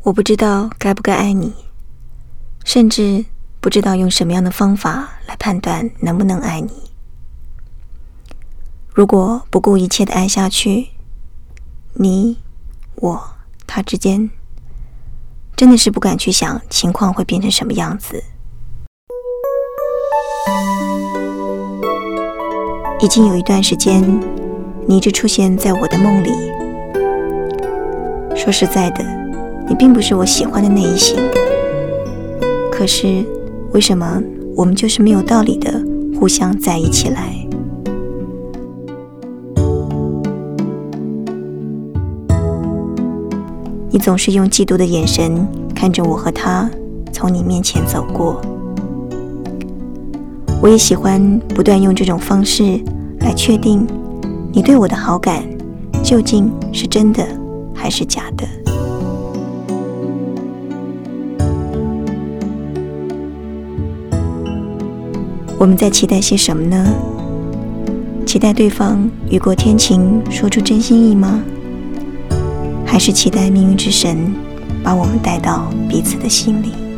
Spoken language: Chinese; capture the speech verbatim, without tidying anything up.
我不知道该不该爱你，甚至不知道用什么样的方法来判断能不能爱你。如果不顾一切的爱下去，你、我、他之间，真的是不敢去想情况会变成什么样子。已经有一段时间，你一直出现在我的梦里。说实在的，你并不是我喜欢的那一型。可是，为什么我们就是没有道理的互相在一起来？你总是用嫉妒的眼神看着我和他从你面前走过。我也喜欢不断用这种方式来确定你对我的好感究竟是真的还是假的。我们在期待些什么呢？期待对方雨过天晴说出真心意吗？还是期待命运之神把我们带到彼此的心里？